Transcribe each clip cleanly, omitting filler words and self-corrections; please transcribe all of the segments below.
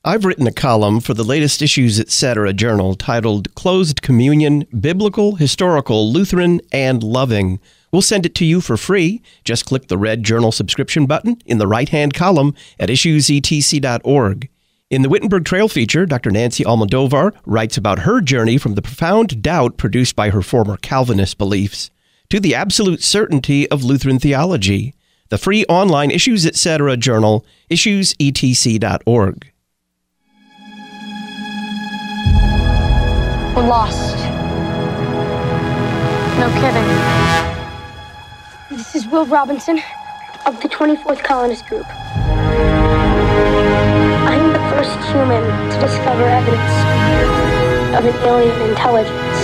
I've written a column for the latest Issues Etc. journal titled Closed Communion, Biblical, Historical, Lutheran, and Loving. We'll send it to you for free. Just click the red journal subscription button in the right-hand column at issuesetc.org. In the Wittenberg Trail feature, Dr. Nancy Almodovar writes about her journey from the profound doubt produced by her former Calvinist beliefs to the absolute certainty of Lutheran theology. The free online Issues Etc. journal, issuesetc.org. We're lost. No kidding. This is Will Robinson of the 24th Colonist Group. I'm the first human to discover evidence of an alien intelligence.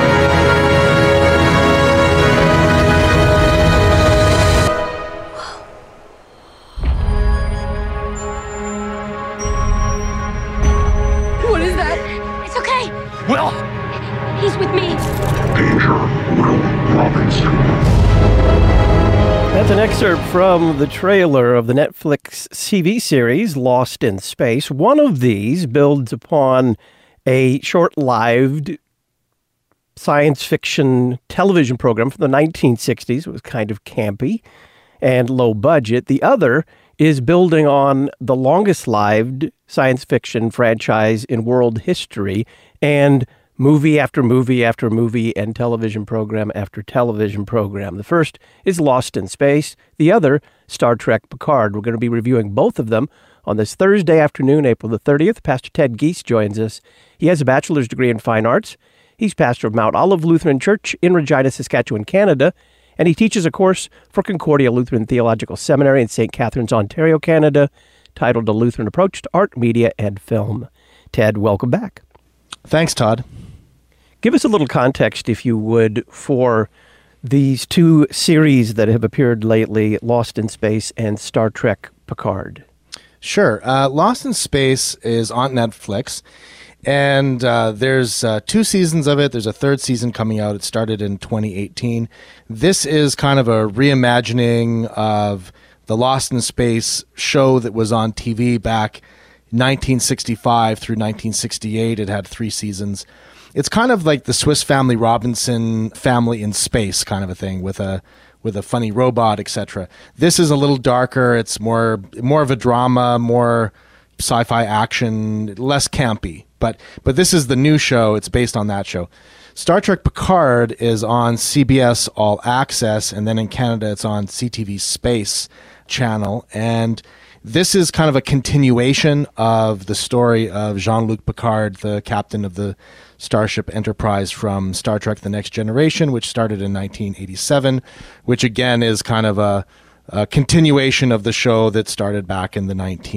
What is that? It's okay. Will! He's with me. Danger, Will Robinson. That's an excerpt from the trailer of the Netflix TV series Lost in Space. One of these builds upon a short-lived science fiction television program from the 1960s. It was kind of campy and low budget. The other is building on the longest-lived science fiction franchise in world history, and movie after movie after movie and television program after television program. The first is Lost in Space. The other, Star Trek Picard. We're going to be reviewing both of them on this Thursday afternoon, April the 30th. Pastor Ted Geese joins us. He has a bachelor's degree in fine arts. He's pastor of Mount Olive Lutheran Church in Regina, Saskatchewan, Canada, and he teaches a course for Concordia Lutheran Theological Seminary in St. Catharines, Ontario, Canada, titled A Lutheran Approach to Art, Media, and Film. Ted, welcome back. Thanks, Todd. Give us a little context, if you would, for these two series that have appeared lately, Lost in Space and Star Trek Picard. Sure. Lost in Space is on Netflix, and there's 2 seasons of it. There's a 3rd season coming out. It started in 2018. This is kind of a reimagining of the Lost in Space show that was on TV back 1965 through 1968. It had 3 seasons. It's kind of like the Swiss Family Robinson family in space kind of a thing with a funny robot, etc. This is a little darker. It's more of a drama, more sci-fi action, less campy. But this is the new show. It's based on that show. Star Trek Picard is on CBS All Access, and then in Canada it's on CTV Space channel. And this is kind of a continuation of the story of Jean-Luc Picard, the captain of the Starship Enterprise from Star Trek The Next Generation, which started in 1987, which again is kind of a continuation of the show that started back in the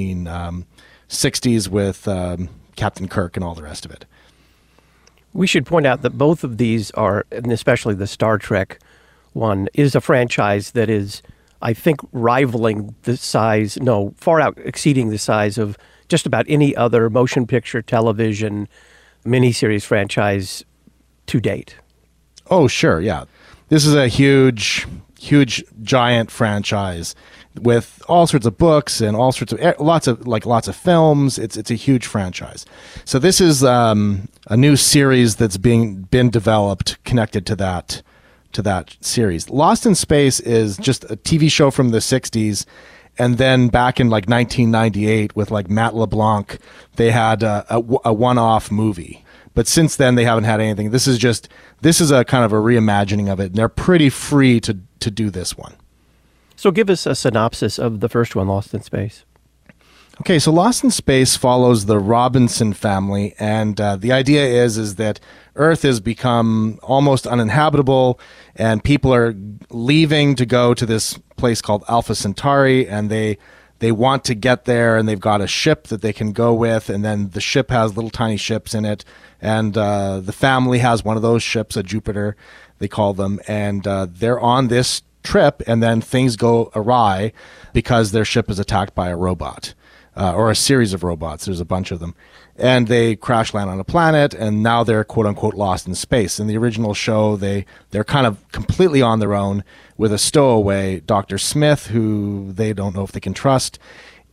1960s with Captain Kirk and all the rest of it. We should point out that both of these are, and especially the Star Trek one, is a franchise that is, I think, rivaling the size, far out exceeding the size of just about any other motion picture, television, miniseries franchise to date. Oh, sure, yeah. This is a huge, giant franchise with all sorts of books and all sorts of lots of films. It's a huge franchise. So this is a new series that's been developed connected to that series. Lost in Space is just a TV show from the 60s, and then back in 1998 with Matt LeBlanc, they had a one-off movie. But since then, they haven't had anything. This is a kind of a reimagining of it, and they're pretty free to do this one. So give us a synopsis of the first one, Lost in Space. Okay, so Lost in Space follows the Robinson family, and the idea is that Earth has become almost uninhabitable, and people are leaving to go to this place called Alpha Centauri, and they want to get there, and they've got a ship that they can go with, and then the ship has little tiny ships in it, and the family has one of those ships, a Jupiter, they call them, and they're on this trip, and then things go awry because their ship is attacked by a robot. Or a series of robots. There's a bunch of them. And they crash land on a planet, and now they're quote-unquote lost in space. In the original show, they're kind of completely on their own with a stowaway, Dr. Smith, who they don't know if they can trust.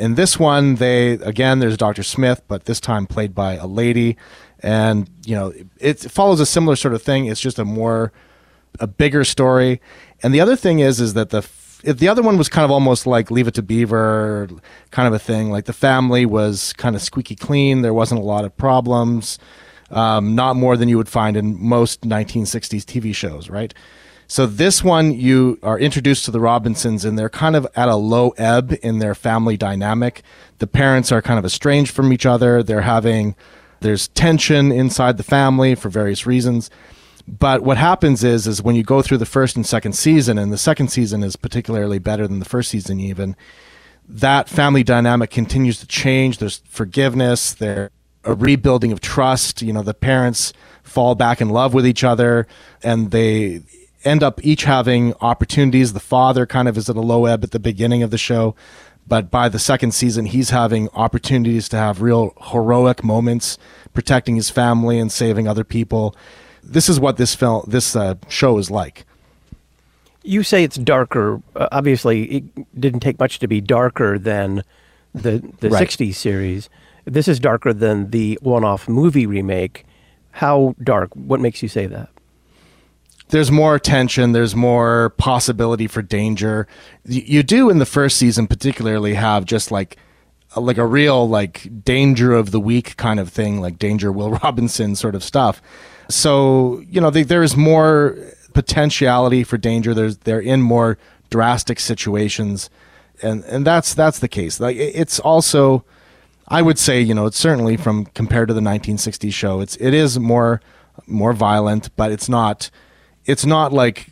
In this one, there's Dr. Smith, but this time played by a lady. And, it follows a similar sort of thing. It's just a bigger story. And the other thing is that the other one was kind of almost like Leave It to Beaver kind of a thing. Like the family was kind of squeaky clean. There wasn't a lot of problems. Not more than you would find in most 1960s TV shows, right? So this one, you are introduced to the Robinsons, and they're kind of at a low ebb in their family dynamic. The parents are kind of estranged from each other. There's tension inside the family for various reasons. But what happens is when you go through the first and second season, and the second season is particularly better than the first season even, that family dynamic continues to change. There's forgiveness. There's a rebuilding of trust. The parents fall back in love with each other, and they end up each having opportunities. The father kind of is at a low ebb at the beginning of the show, but by the second season, he's having opportunities to have real heroic moments, protecting his family and saving other people. This is what this show is like. You say it's darker. Obviously, it didn't take much to be darker than the Right. 60s series. This is darker than the one-off movie remake. How dark? What makes you say that? There's more tension. There's more possibility for danger. You do in the first season particularly have just like a real like danger of the week kind of thing, like Danger Will Robinson sort of stuff. So, there's more potentiality for danger. They're in more drastic situations. And that's the case. Like it's also, I would say, it's certainly from compared to the 1960s show, it is more violent, but it's not like,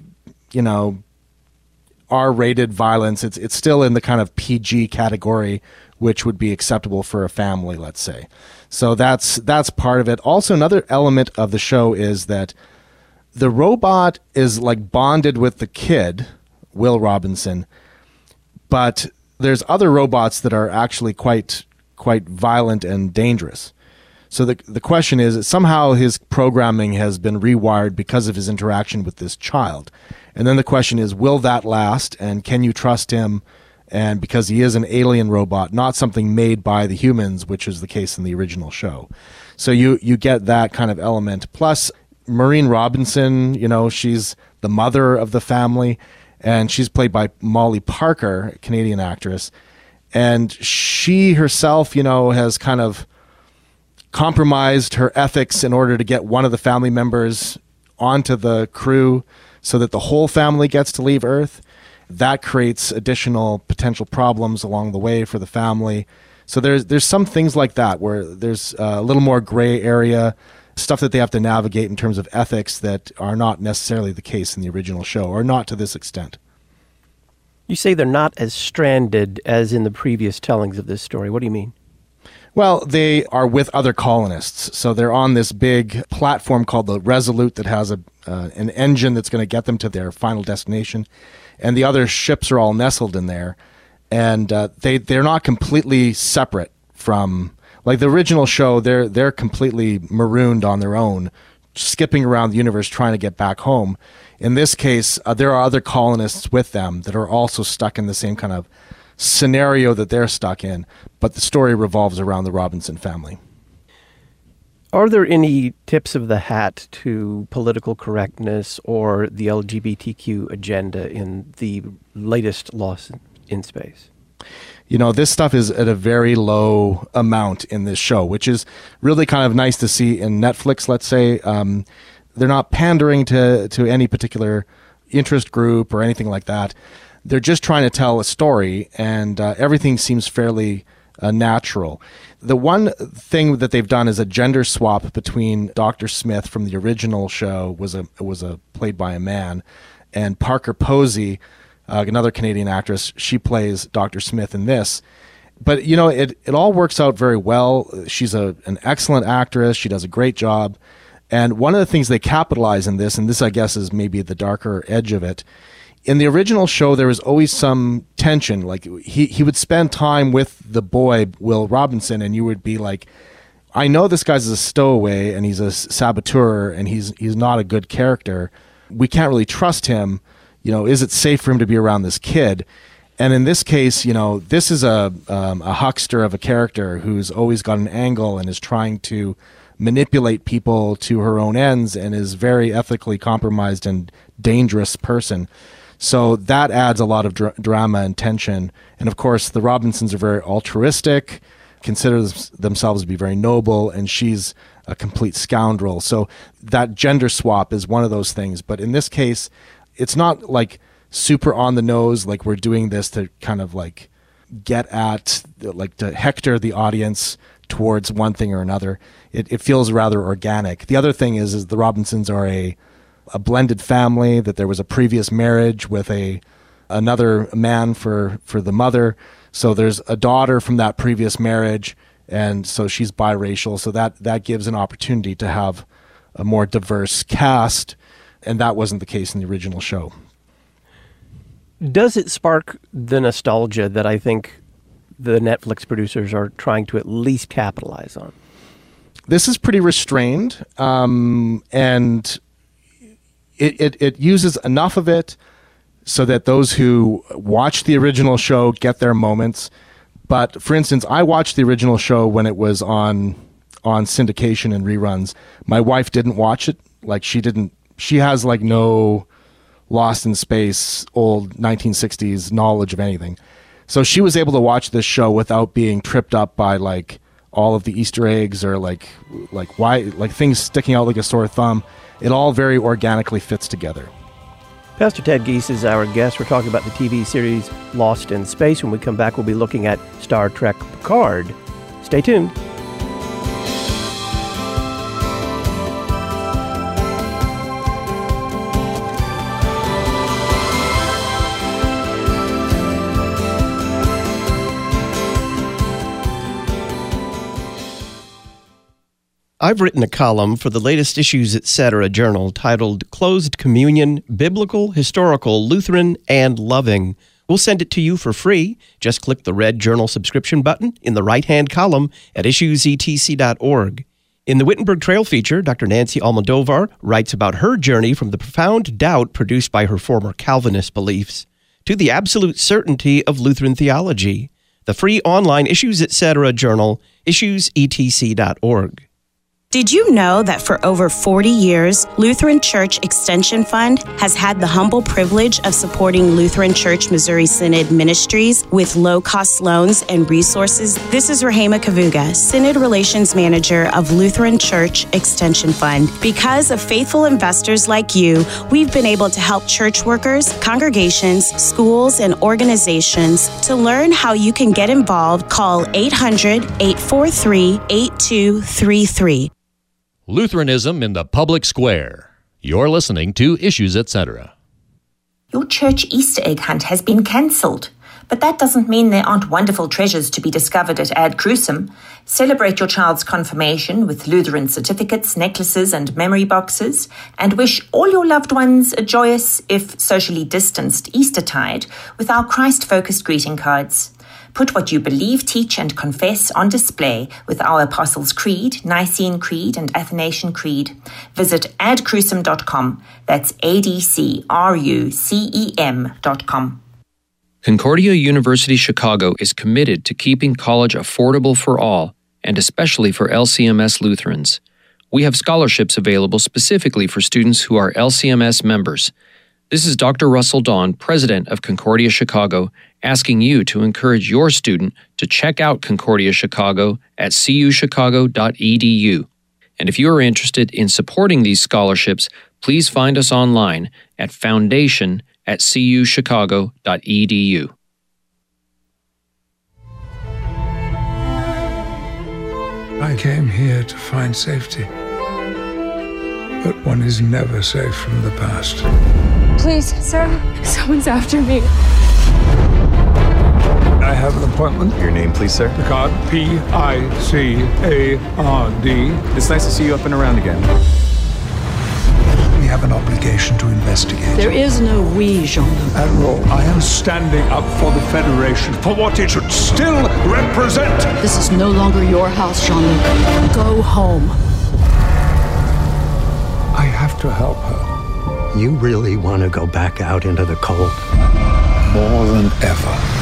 R-rated violence. It's still in the kind of PG category, which would be acceptable for a family, let's say. So that's part of it. Also, another element of the show is that the robot is like bonded with the kid, Will Robinson, but there's other robots that are actually quite violent and dangerous. So the question is, somehow his programming has been rewired because of his interaction with this child. And then the question is, will that last? And can you trust him? And because he is an alien robot, not something made by the humans, which is the case in the original show. So you get that kind of element. Plus, Maureen Robinson, she's the mother of the family, and she's played by Molly Parker, a Canadian actress. And she herself, has kind of compromised her ethics in order to get one of the family members onto the crew so that the whole family gets to leave Earth. That creates additional potential problems along the way for the family. So there's some things like that where there's a little more gray area, stuff that they have to navigate in terms of ethics that are not necessarily the case in the original show, or not to this extent. You say they're not as stranded as in the previous tellings of this story. What do you mean? Well, they are with other colonists. So they're on this big platform called the Resolute that has an engine that's going to get them to their final destination. And the other ships are all nestled in there. And they're not completely separate from, like the original show, they're completely marooned on their own, skipping around the universe trying to get back home. In this case, there are other colonists with them that are also stuck in the same kind of scenario that they're stuck in, but the story revolves around the Robinson family. Are there any tips of the hat to political correctness or the LGBTQ agenda in the latest Lost in Space? This stuff is at a very low amount in this show, which is really kind of nice to see in Netflix, let's say. They're not pandering to any particular interest group or anything like that. They're just trying to tell a story, and everything seems fairly natural. The one thing that they've done is a gender swap between Dr. Smith from the original show was played by a man, and Parker Posey, another Canadian actress, she plays Dr. Smith in this. But it all works out very well. She's an excellent actress. She does a great job. And one of the things they capitalize in this, and this I guess is maybe the darker edge of it, in the original show, there was always some tension. Like he would spend time with the boy, Will Robinson, and you would be like, I know this guy's a stowaway and he's a saboteur and he's not a good character. We can't really trust him. Is it safe for him to be around this kid? And in this case, this is a huckster of a character who's always got an angle and is trying to manipulate people to her own ends and is very ethically compromised and dangerous person. So that adds a lot of drama and tension. And of course, the Robinsons are very altruistic, consider themselves to be very noble, and she's a complete scoundrel. So that gender swap is one of those things. But in this case, it's not like super on the nose, like we're doing this to kind of like get at, like to hector the audience towards one thing or another. It feels rather organic. The other thing is the Robinsons are a blended family, that there was a previous marriage with another man for the mother. So there's a daughter from that previous marriage, and so she's biracial. So that gives an opportunity to have a more diverse cast, and that wasn't the case in the original show. Does it spark the nostalgia that I think the Netflix producers are trying to at least capitalize on? This is pretty restrained, and it uses enough of it so that those who watch the original show get their moments. But for instance, I watched the original show when it was on syndication and reruns. My wife didn't watch it. She has like no Lost in Space, old 1960s knowledge of anything. So she was able to watch this show without being tripped up by like all of the Easter eggs or like things sticking out like a sore thumb. It all very organically fits together. Pastor Ted Giese is our guest. We're talking about the TV series Lost in Space. When we come back, we'll be looking at Star Trek Picard. Stay tuned. I've written a column for the latest Issues Etc. journal titled Closed Communion, Biblical, Historical, Lutheran, and Loving. We'll send it to you for free. Just click the red journal subscription button in the right-hand column at issuesetc.org. In the Wittenberg Trail feature, Dr. Nancy Almodovar writes about her journey from the profound doubt produced by her former Calvinist beliefs to the absolute certainty of Lutheran theology. The free online Issues Etc. journal, issuesetc.org. Did you know that for over 40 years, Lutheran Church Extension Fund has had the humble privilege of supporting Lutheran Church Missouri Synod ministries with low-cost loans and resources? This is Rahema Kavuga, Synod Relations Manager of Lutheran Church Extension Fund. Because of faithful investors like you, we've been able to help church workers, congregations, schools, and organizations. To learn how you can get involved, call 800-843-8233. Lutheranism in the public square. You're listening to Issues Etc. Your church Easter egg hunt has been cancelled, but that doesn't mean there aren't wonderful treasures to be discovered at Ad Crucem. Celebrate your child's confirmation with Lutheran certificates, necklaces, and memory boxes, and wish all your loved ones a joyous, if socially distanced, Eastertide with our Christ-focused greeting cards. Put what you believe, teach, and confess on display with our Apostles' Creed, Nicene Creed, and Athanasian Creed. Visit adcrucem.com. That's ADCRUCEM.com. Concordia University Chicago is committed to keeping college affordable for all, and especially for LCMS Lutherans. We have scholarships available specifically for students who are LCMS members. This is Dr. Russell Dawn, president of Concordia Chicago, asking you to encourage your student to check out Concordia Chicago at cuchicago.edu. And if you are interested in supporting these scholarships, please find us online at foundation@cuchicago.edu. I came here to find safety, but one is never safe from the past. Please, sir. Someone's after me. I have an appointment. Your name, please, sir? Picard, P-I-C-A-R-D. It's nice to see you up and around again. We have an obligation to investigate. There is no we, Jean-Luc. Admiral, I am standing up for the Federation, for what it should still represent. This is no longer your house, Jean-Luc. Go home. I have to help her. You really want to go back out into the cold? More than ever.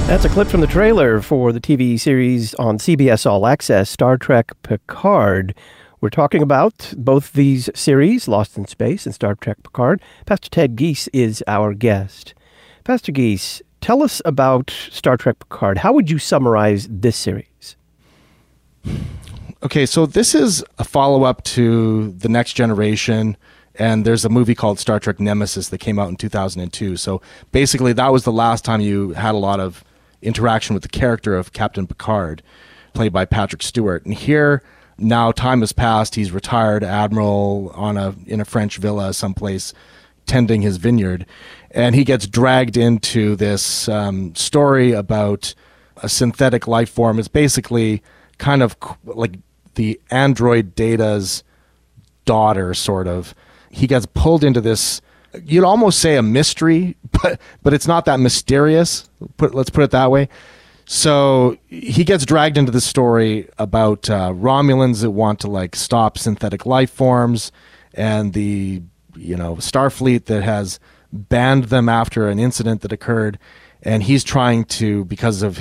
That's a clip from the trailer for the TV series on CBS All Access, Star Trek Picard. We're talking about both these series, Lost in Space and Star Trek Picard. Pastor Ted Giese is our guest. Pastor Giese, tell us about Star Trek Picard. How would you summarize this series? Okay, so this is a follow-up to The Next Generation, and there's a movie called Star Trek Nemesis that came out in 2002. So basically, that was the last time you had a lot of interaction with the character of Captain Picard, played by Patrick Stewart. And here, now time has passed. He's retired admiral in a French villa someplace, tending his vineyard, and he gets dragged into this story about a synthetic life form. It's basically kind of like the android Data's daughter, sort of. He gets pulled into this, you'd almost say a mystery, but it's not that mysterious. Let's put it that way. So he gets dragged into this story about Romulans that want to stop synthetic life forms, and the Starfleet that has banned them after an incident that occurred, and he's trying to, because of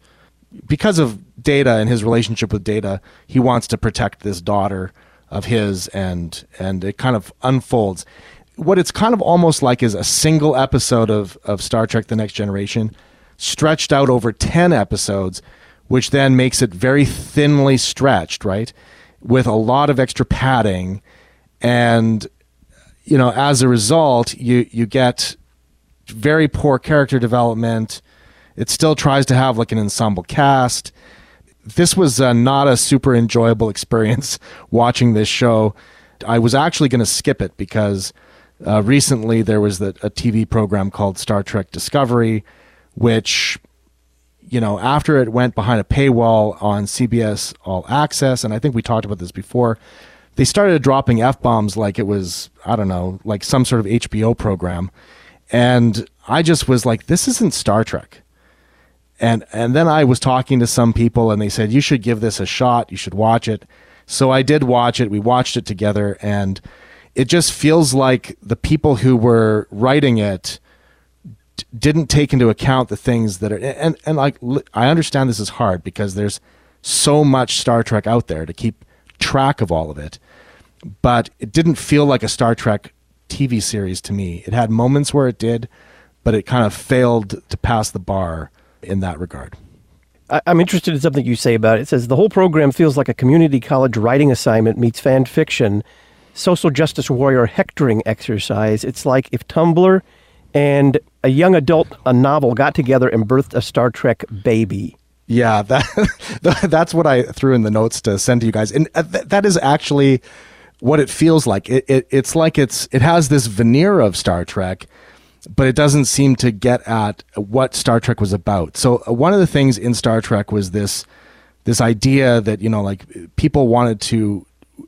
Data and his relationship with Data, he wants to protect this daughter of his, and it kind of unfolds. What it's kind of almost like is a single episode of Star Trek The Next Generation stretched out over 10 episodes, which then makes it very thinly stretched, right? With a lot of extra padding. And, as a result, you get very poor character development. It still tries to have an ensemble cast. This was not a super enjoyable experience watching this show. I was actually going to skip it because recently there was a TV program called Star Trek Discovery, which, after it went behind a paywall on CBS All Access, and I think we talked about this before, they started dropping F-bombs like it was, I don't know, like some sort of HBO program. And I just was like, this isn't Star Trek. And then I was talking to some people, and they said, you should give this a shot. You should watch it. So I did watch it. We watched it together, and it just feels like the people who were writing it didn't take into account the things that are, and I understand this is hard because there's so much Star Trek out there to keep track of all of it, but it didn't feel like a Star Trek TV series to me. It had moments where it did, but it kind of failed to pass the bar in that regard. I'm interested in something you say about it. It says, the whole program feels like a community college writing assignment meets fan fiction, social justice warrior hectoring exercise. It's like if Tumblr and a young adult novel got together and birthed a Star Trek baby. Yeah, that's what I threw in the notes to send to you guys. And that is actually what it feels like. It's like it has this veneer of Star Trek, but it doesn't seem to get at what Star Trek was about. So one of the things in Star Trek was this idea that, people wanted to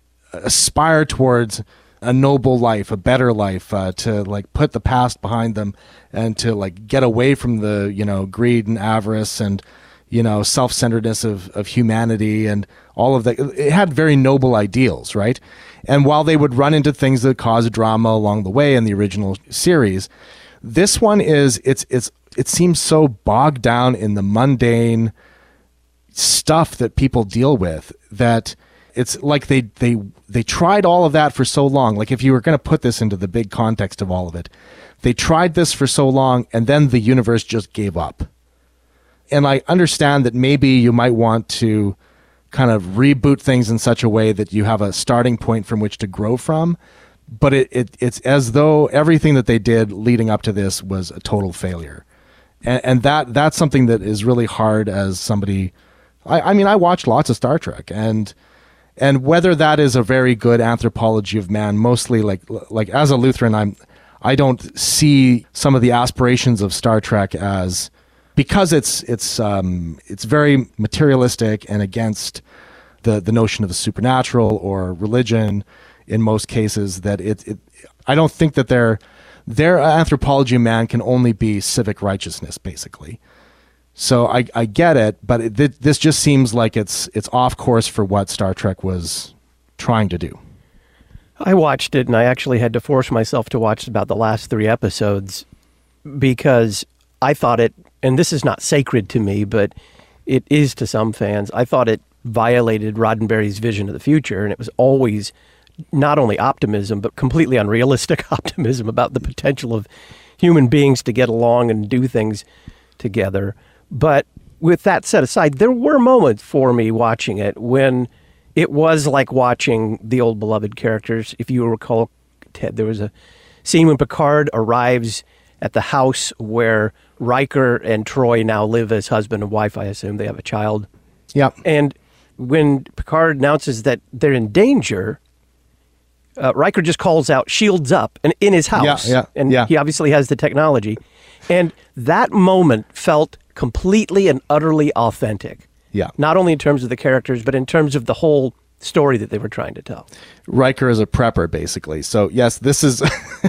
aspire towards a noble life, a better life, to put the past behind them and to get away from the, greed and avarice and, self-centeredness of humanity and all of that. It had very noble ideals, right? And while they would run into things that cause drama along the way in the original series, this one it seems so bogged down in the mundane stuff that people deal with that it's like they tried all of that for so long. Like if you were going to put this into the big context of all of it, they tried this for so long and then the universe just gave up. And I understand that maybe you might want to kind of reboot things in such a way that you have a starting point from which to grow from. But it's as though everything that they did leading up to this was a total failure. And that's something that is really hard as somebody. I mean, I watched lots of Star Trek, and whether that is a very good anthropology of man, mostly like as a Lutheran, I don't see some of the aspirations of Star Trek as, because it's very materialistic and against the notion of the supernatural or religion in most cases, that I don't think that their anthropology of man can only be civic righteousness, basically. So I get it, but this just seems like it's off course for what Star Trek was trying to do. I watched it, and I actually had to force myself to watch about the last 3 episodes because I thought it and this is not sacred to me, but it is to some fans, I thought it violated Roddenberry's vision of the future, and it was always not only optimism, but completely unrealistic optimism about the potential of human beings to get along and do things together. But with that set aside, there were moments for me watching it when it was like watching the old beloved characters. If you recall, Ted, there was a scene when Picard arrives at the house where Riker and Troy now live as husband and wife. I assume they have a child. Yep. And when Picard announces that they're in danger, Riker just calls out, "Shields up," and in his house. And he obviously has the technology. And that moment felt completely and utterly authentic. Yeah. Not only in terms of the characters, but in terms of the whole story that they were trying to tell. Riker is a prepper, basically. So yes, this is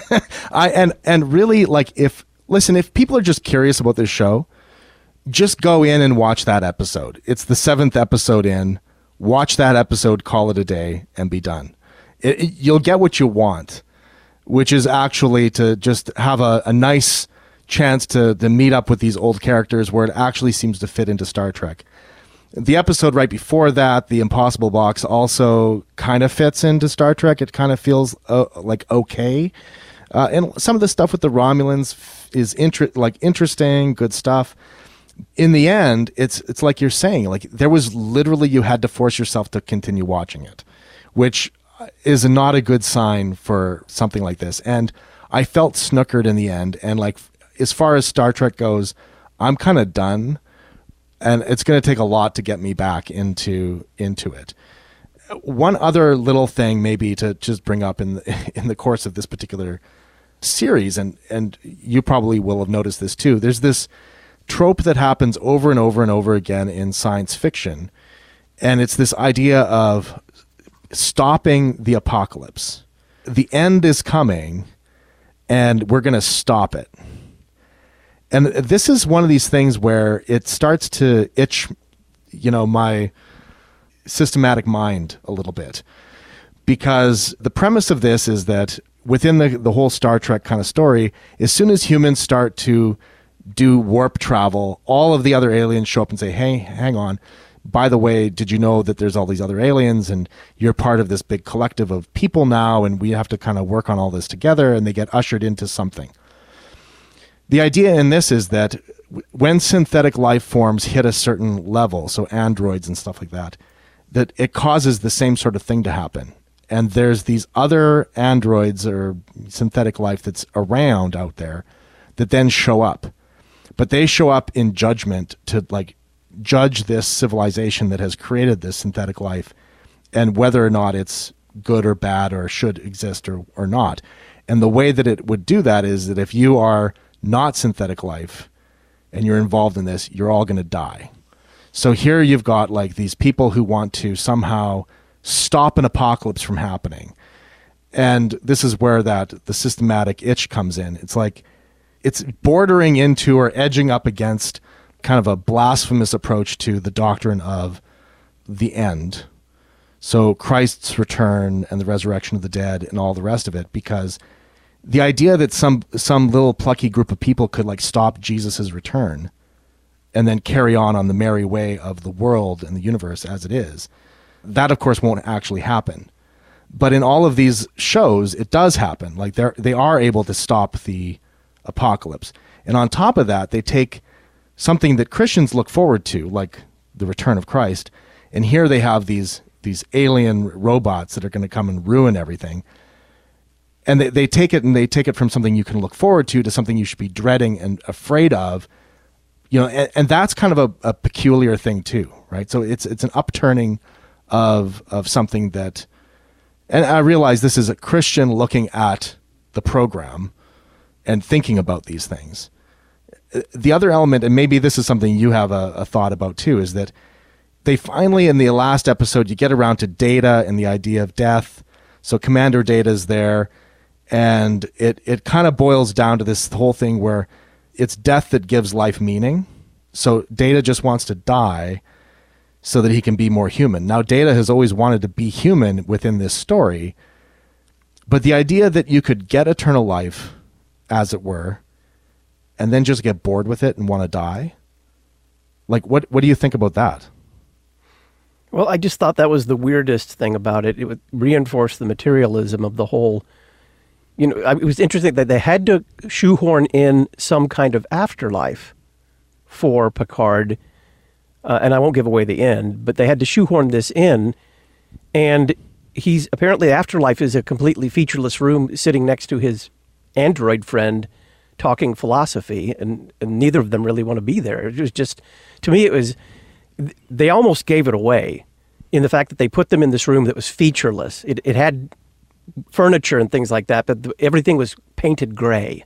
and really, like, if people are just curious about this show, just go in and watch that episode. It's the 7th episode in. Watch that episode, call it a day, and be done. You'll get what you want, which is actually to just have a nice chance to meet up with these old characters where it actually seems to fit into Star Trek. The episode right before that, The Impossible Box, also kind of fits into Star Trek. It kind of feels like okay. And some of the stuff with the Romulans is interesting, good stuff. In the end, it's like you're saying, like there was literally, you had to force yourself to continue watching it, which is not a good sign for something like this. And I felt snookered in the end. And like, as far as Star Trek goes, I'm kind of done. And it's going to take a lot to get me back into it. One other little thing maybe to just bring up in the course of this particular series, and you probably will have noticed this too, there's this trope that happens over and over and over again in science fiction. And it's this idea of stopping the apocalypse. The end is coming, and we're going to stop it. And this is one of these things where it starts to itch, my systematic mind a little bit. Because the premise of this is that within the whole Star Trek kind of story, as soon as humans start to do warp travel, all of the other aliens show up and say, "Hey, hang on. By the way, did you know that there's all these other aliens and you're part of this big collective of people now, and we have to kind of work on all this together," and they get ushered into something. The idea in this is that when synthetic life forms hit a certain level, so androids and stuff like that it causes the same sort of thing to happen. And there's these other androids or synthetic life that's around out there that then show up. But they show up in judgment to like judge this civilization that has created this synthetic life and whether or not it's good or bad or should exist or not. And the way that it would do that is that if you are not synthetic life and you're involved in this, you're all going to die. So here you've got like these people who want to somehow stop an apocalypse from happening. And this is where the systematic itch comes in. It's like it's bordering into or edging up against kind of a blasphemous approach to the doctrine of the end. So Christ's return and the resurrection of the dead and all the rest of it, because the idea that some little plucky group of people could like stop Jesus's return and then carry on the merry way of the world and the universe as it is, that of course won't actually happen. But in all of these shows, it does happen. Like they are able to stop the apocalypse. And on top of that, they take something that Christians look forward to, like the return of Christ, and here they have these alien robots that are going to come and ruin everything. And they take it from something you can look forward to something you should be dreading and afraid of, and that's kind of a peculiar thing too, right? So it's an upturning of something that, and I realize this is a Christian looking at the program and thinking about these things. The other element, and maybe this is something you have a thought about too, is that they finally, in the last episode, you get around to Data and the idea of death. So Commander Data is there, and it kind of boils down to this whole thing where it's death that gives life meaning. So Data just wants to die so that he can be more human. Now, Data has always wanted to be human within this story, but the idea that you could get eternal life, as it were, and then just get bored with it and want to die? Like, what do you think about that? Well, I just thought that was the weirdest thing about it. It would reinforce the materialism of the whole. It was interesting that they had to shoehorn in some kind of afterlife for Picard, and I won't give away the end, but they had to shoehorn this in, and he's apparently afterlife is a completely featureless room sitting next to his android friend talking philosophy, and neither of them really want to be there. It was just, to me, they almost gave it away in the fact that they put them in this room that was featureless. It had furniture and things like that, but everything was painted gray.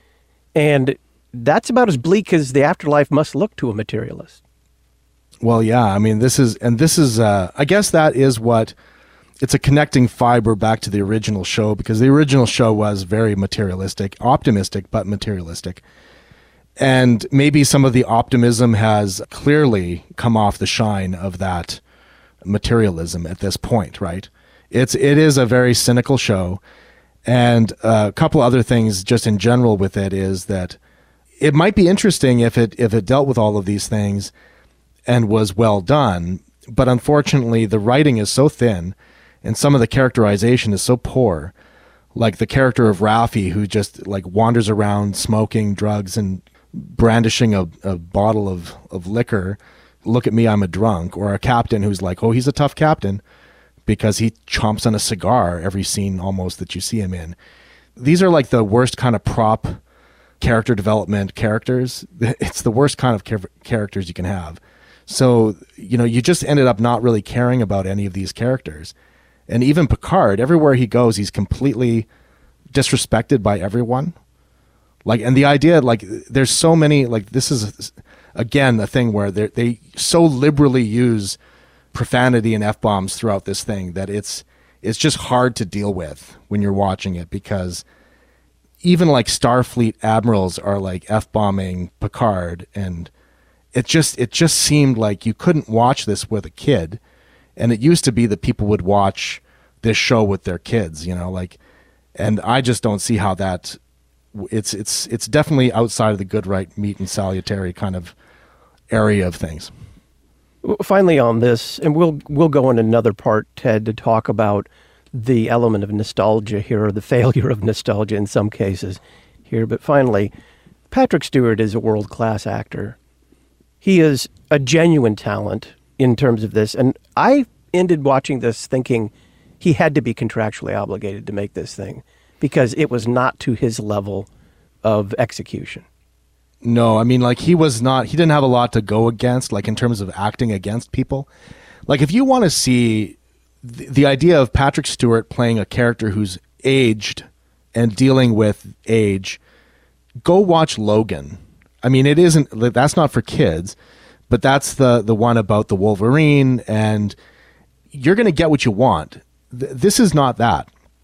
And that's about as bleak as the afterlife must look to a materialist. Well, yeah, I mean, this is, I guess that is what, it's a connecting fiber back to the original show, because the original show was very materialistic, optimistic, but materialistic. And maybe some of the optimism has clearly come off the shine of that materialism at this point, right? It is a very cynical show. And a couple other things just in general with it is that it might be interesting if it dealt with all of these things and was well done. But unfortunately, the writing is so thin and some of the characterization is so poor. Like the character of Raffi, who just like wanders around smoking drugs and brandishing a bottle of liquor. Look at me, I'm a drunk. Or a captain who's like, oh, he's a tough captain, because he chomps on a cigar every scene almost that you see him in. These are like the worst kind of prop character development characters. It's the worst kind of characters you can have. So, you just ended up not really caring about any of these characters. And even Picard, everywhere he goes, he's completely disrespected by everyone. Like, and the idea, like, there's so many, like, this is, again, a thing where they so liberally use profanity and F-bombs throughout this thing that it's just hard to deal with when you're watching it, because even like Starfleet admirals are like F-bombing Picard, and it just seemed like you couldn't watch this with a kid. And it used to be that people would watch this show with their kids, and I just don't see how that, it's definitely outside of the good, right, meat and salutary kind of area of things. Finally on this, and we'll go in another part, Ted, to talk about the element of nostalgia here, or the failure of nostalgia in some cases here. But finally, Patrick Stewart is a world-class actor. He is a genuine talent in terms of this. And I ended watching this thinking he had to be contractually obligated to make this thing, because it was not to his level of execution. No, I mean, like, he didn't have a lot to go against, like, in terms of acting against people. Like, if you want to see the idea of Patrick Stewart playing a character who's aged and dealing with age, go watch Logan. I mean, that's not for kids, but that's the one about the Wolverine, and you're going to get what you want. This is not that.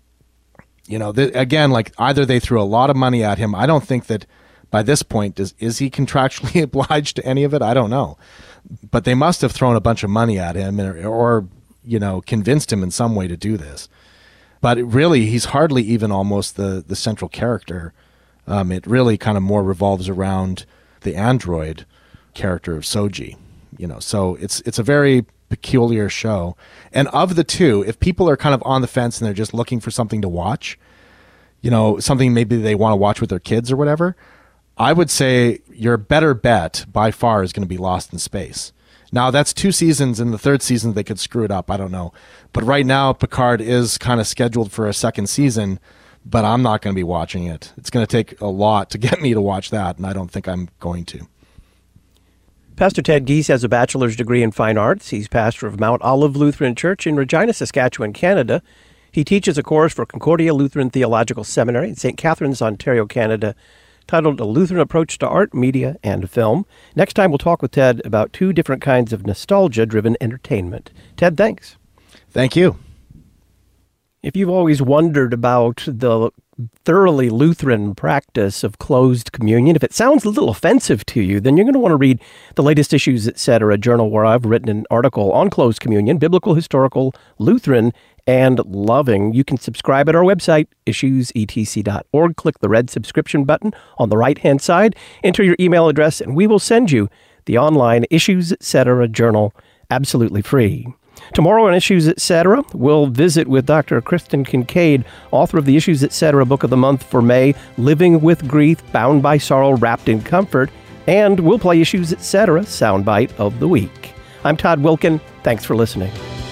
Again, like, either they threw a lot of money at him. I don't think that by this point, is he contractually obliged to any of it? I don't know. But they must have thrown a bunch of money at him or convinced him in some way to do this. But really, he's hardly even almost the central character. It really kind of more revolves around the android character of Soji. So it's a very peculiar show. And of the two, if people are kind of on the fence and they're just looking for something to watch, something maybe they want to watch with their kids or whatever, I would say your better bet by far is going to be Lost in Space. Now, that's 2 seasons, and the 3rd season they could screw it up. I don't know. But right now, Picard is kind of scheduled for a 2nd season, but I'm not going to be watching it. It's going to take a lot to get me to watch that, and I don't think I'm going to. Pastor Ted Giese has a bachelor's degree in fine arts. He's pastor of Mount Olive Lutheran Church in Regina, Saskatchewan, Canada. He teaches a course for Concordia Lutheran Theological Seminary in St. Catharines, Ontario, Canada, titled A Lutheran Approach to Art, Media, and Film. Next time, we'll talk with Ted about 2 different kinds of nostalgia-driven entertainment. Ted, thanks. Thank you. If you've always wondered about the thoroughly Lutheran practice of closed communion. If it sounds a little offensive to you, then you're going to want to read the latest Issues, Etc. journal, where I've written an article on closed communion, biblical, historical, Lutheran, and loving. You can subscribe at our website, issuesetc.org. Click the red subscription button on the right-hand side, enter your email address, and we will send you the online Issues, Etc. journal absolutely free. Tomorrow on Issues, Etc., we'll visit with Dr. Kristen Kincaid, author of the Issues, Etc. book of the month for May, Living with Grief, Bound by Sorrow, Wrapped in Comfort, and we'll play Issues, Etc. soundbite of the week. I'm Todd Wilken. Thanks for listening.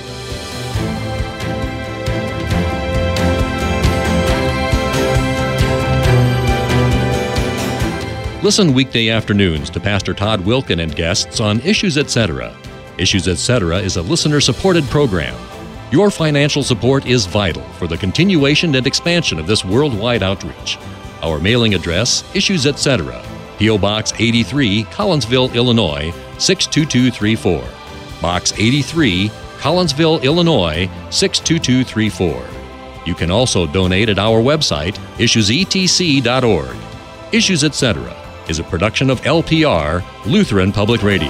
Listen weekday afternoons to Pastor Todd Wilken and guests on Issues, Etc. Issues, Etc. is a listener-supported program. Your financial support is vital for the continuation and expansion of this worldwide outreach. Our mailing address, Issues, Etc., P.O. Box 83, Collinsville, Illinois, 62234. Box 83, Collinsville, Illinois, 62234. You can also donate at our website, issuesetc.org. Issues, Etc. is a production of LPR, Lutheran Public Radio.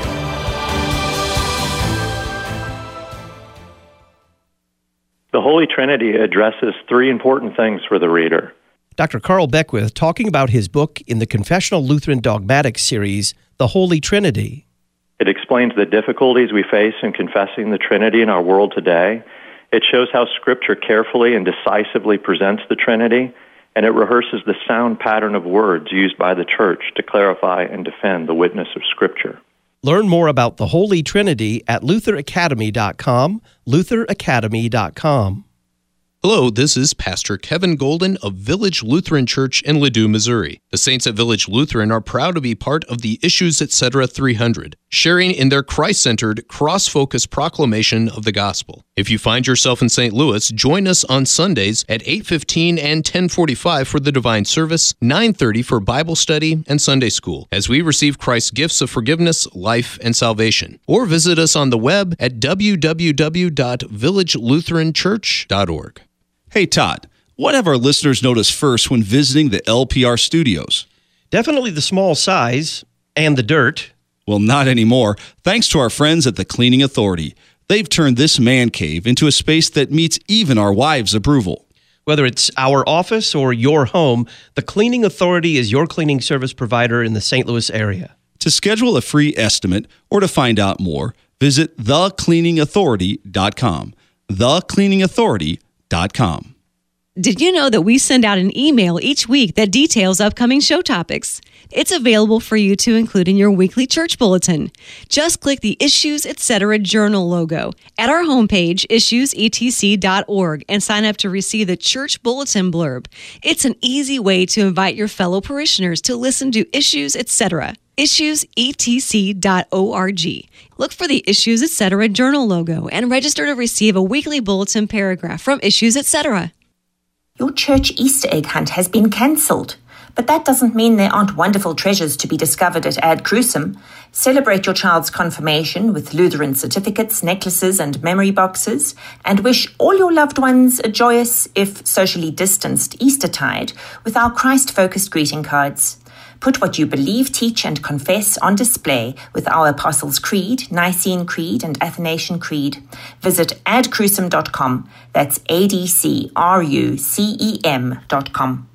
The Holy Trinity addresses three important things for the reader. Dr. Carl Beckwith talking about his book in the Confessional Lutheran Dogmatics series, The Holy Trinity. It explains the difficulties we face in confessing the Trinity in our world today. It shows how Scripture carefully and decisively presents the Trinity, and it rehearses the sound pattern of words used by the Church to clarify and defend the witness of Scripture. Learn more about the Holy Trinity at lutheracademy.com, lutheracademy.com. Hello, this is Pastor Kevin Golden of Village Lutheran Church in Ladue, Missouri. The Saints at Village Lutheran are proud to be part of the Issues, Etc. 300, sharing in their Christ-centered, cross-focused proclamation of the gospel. If you find yourself in St. Louis, join us on Sundays at 8:15 and 10:45 for the Divine Service, 9:30 for Bible study and Sunday school, as we receive Christ's gifts of forgiveness, life, and salvation. Or visit us on the web at www.villagelutheranchurch.org. Hey, Todd, what have our listeners noticed first when visiting the LPR studios? Definitely the small size and the dirt. Well, not anymore, thanks to our friends at the Cleaning Authority. They've turned this man cave into a space that meets even our wives' approval. Whether it's our office or your home, the Cleaning Authority is your cleaning service provider in the St. Louis area. To schedule a free estimate or to find out more, visit thecleaningauthority.com. thecleaningauthority.com. Did you know that we send out an email each week that details upcoming show topics? It's available for you to include in your weekly church bulletin. Just click the Issues, Etc. journal logo at our homepage, issuesetc.org, and sign up to receive the church bulletin blurb. It's an easy way to invite your fellow parishioners to listen to Issues, Etc. issuesetc.org. Look for the Issues, Etc. journal logo and register to receive a weekly bulletin paragraph from Issues, Etc. Your church Easter egg hunt has been cancelled, but that doesn't mean there aren't wonderful treasures to be discovered at Ad Crucem. Celebrate your child's confirmation with Lutheran certificates, necklaces, and memory boxes, and wish all your loved ones a joyous, if socially distanced, Eastertide with our Christ-focused greeting cards. Put what you believe, teach, and confess on display with our Apostles' Creed, Nicene Creed, and Athanasian Creed. Visit adcrucem.com. That's adcrucem.com.